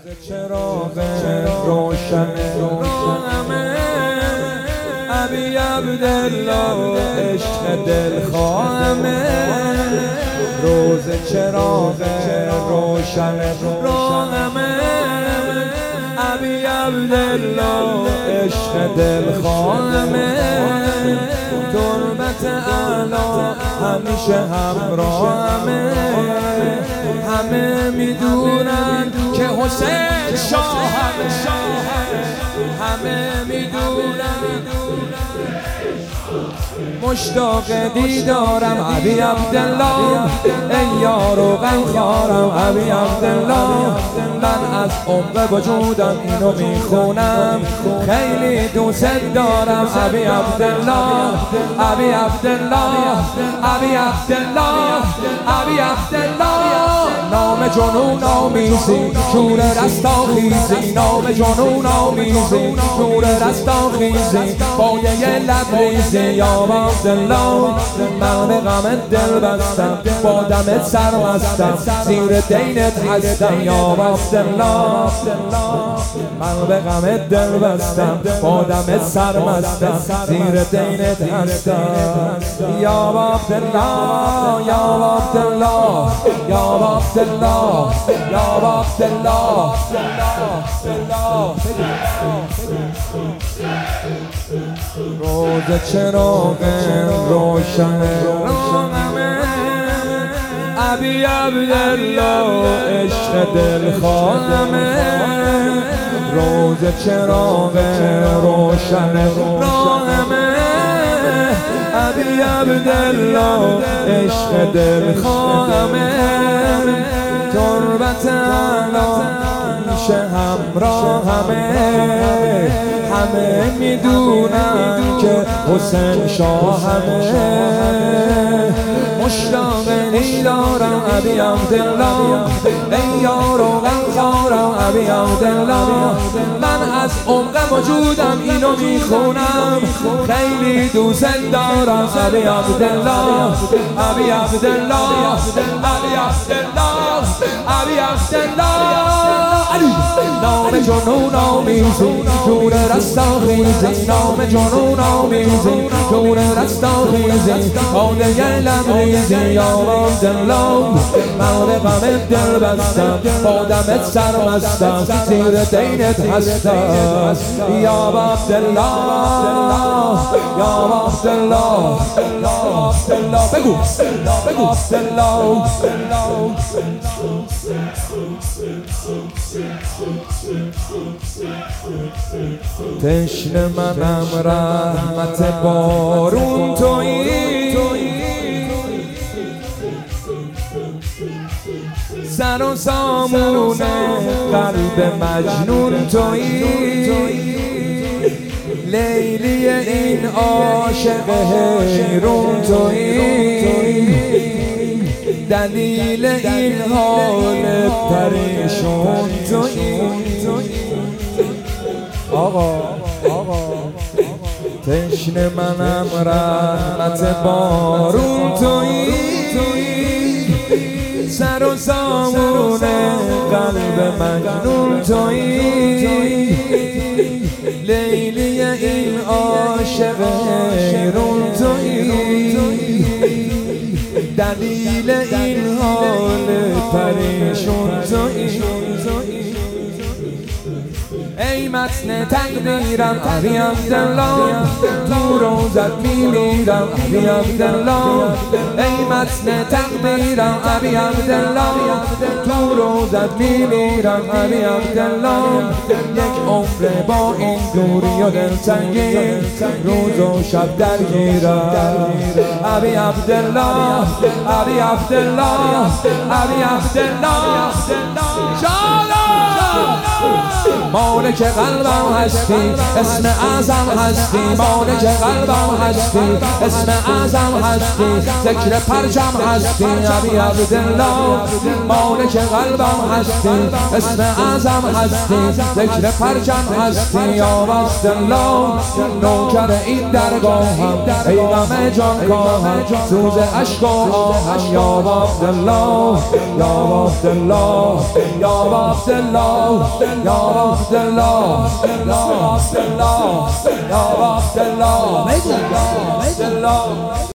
چراغ روشن راهمه ابی عبدالله عشق دلخواهمه روز چراغ روشن راهمه ابی عبدالله عشق دلخواهمه تربت اعلی همیشه همراهمه همه میدونن که حسین شاهمه همه میدونن مشتاق دیدارم ابی عبدالله ای یار و غمخوارم ابی عبدالله من از عمق وجودم اینو میخونم خیلی دوست دارم ابی عبدالله ابی عبدالله ابی عبدالله ابی عبدالله نام جنون آمیزی شور رستاخیزی نام جنون آمیزی شور رستاخیزی پایه لبریزی یا عبدالله من به غم دل بستم با دمت سرمستم زیر دینت هستم یا عبدالله من به غم دل بستم با دمت سرمستم زیر دینت هستم یا عبدالله یا عبدالله یا عبدالله یا عبدالله روز چراغ روشن راهمه ابی عبدالله عشق دلخواهمه روز چراغ روشن راهمه ابی عبدالله عشق دلخواهمه تربت اعلی میشه همراهمه همه میدونن که حسین شاهمه مشتاق دیدارم ابی عبدالله ای یار و غمخوارم ابی عبدالله من از عمق وجودم اینو میخونم خیلی دوست دارم ابی عبدالله ابی عبدالله ابی عبدالله ابی عبدالله نام جنون آمیزی شور رستاخیزی نام جنون آمیزی شور رستاخیزی پایه لبریزی یا عبدالله من به غم دل بستم با دمت سرمستم زیر دینت هستم یا عبدالله یا عبدالله یا عبدالله بگو بگو عبدالله تشنه منم رحمت بارون تویی سر و سامون قلب مجنون تویی لیلی این عاشق حیرون تویی دلیل این حال پریشون تویی آقا تشنه منم رحمت بارون تویی سر و سامون قلب مجنون تویی لیلی این عاشق حیرون تویی دلیل این حال پریشون تویی ای متن تقدیرم ابی عبدالله تو روزت میمیرم ابی عبدالله ای متن تقدیرم ابی عبدالله تو روزت میمیرم ابی عبدالله یک عمر با این دوری و دلتنگی روز و شب درگیرم ابی عبدالله ابی عبدالله ابی عبدالله مالک قلبم هستی، اسم اعظم هستی، مالک قلبم هستی، اسم اعظم هستی، ذکر پرچم هستی، ابی عبدالله. مالک قلبم هستی، اسم اعظم هستی، ذکر پرچم هستی، یا عبدالله. نوکر این درگاهم، ای غم جانکاهم، سوز عشق و آهم، یا عبدالله، یا عبدالله، یا عبدالله، یا عبدالله، یا عبدالله، یا عبدالله، یا عبدالله.